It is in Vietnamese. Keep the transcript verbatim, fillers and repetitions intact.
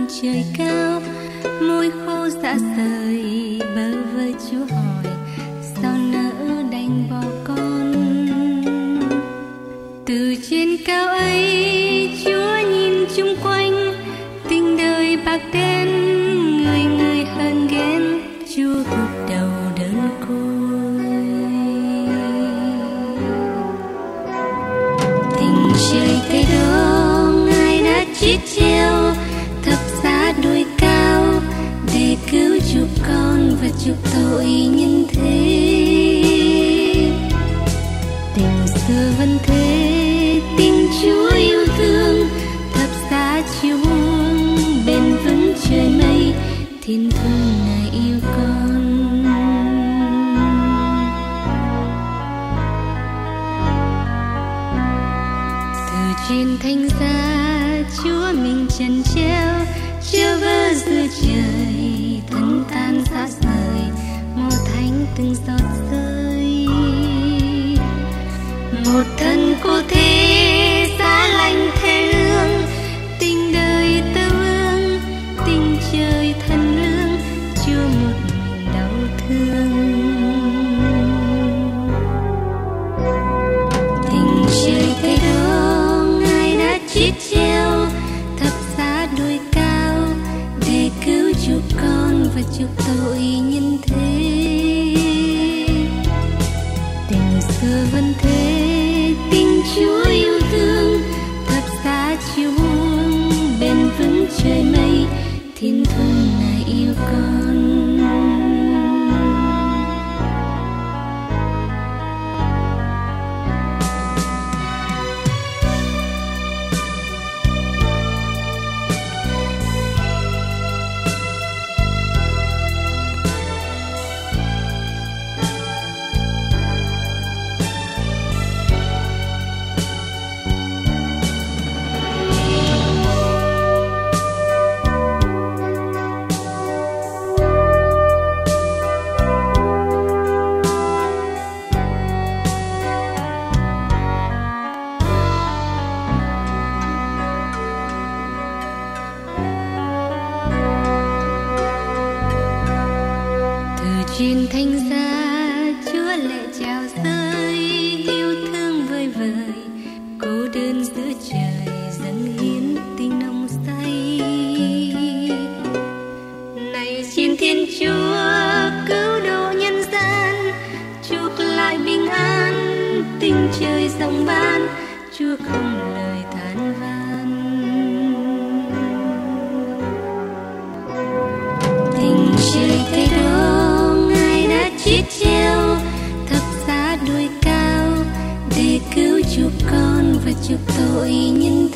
trời cao, môi khô dạ rời bơ vơ Chúa hỏi sao nỡ đành bỏ con. Từ trên cao ấy Chúa nhìn chung quanh, tình đời bạc đen người người hờn ghen, Chúa gục đầu đơn côi. Tình trời cây đó Ngài đã chết treo thập giá đôi cao để cứu chuộc con và chuộc tội nhân thế. Tình xưa vẫn thế, tình Chúa yêu thương, thập giá chiều buông bền vững trời mây, thiên thu Ngài yêu con. Từ trên thánh giá Chúa mình trần treo, treo vơ giữa trời, thân tan xa rời, màu thánh từng giọt rơi. Một thân cô thế giá lạnh thê lương, tình đời tơ vương, tình trời thần lương, Chúa một mình đau thương. Tình trời cây đó Ngài đã chết treo thập giá đôi cao để cứu chuộc con và chuộc tội nhân thế. Tình xưa vẫn thế, tình Chúa yêu thương, thập giá chiều buông bền vững trời mây, thiên thu Ngài yêu con. Trên thánh giá Chúa lệ trào rơi, yêu thương vơi vời, cô đơn giữa trời dâng hiến tình nồng say. Này xin Thiên Chúa cứu độ nhân gian, chuộc lại bình an, tình trời rộng ban, Chúa không lời than van. Tình trời cây đó chết treo thập giá đôi cao để cứu chuộc con và chuộc tội nhân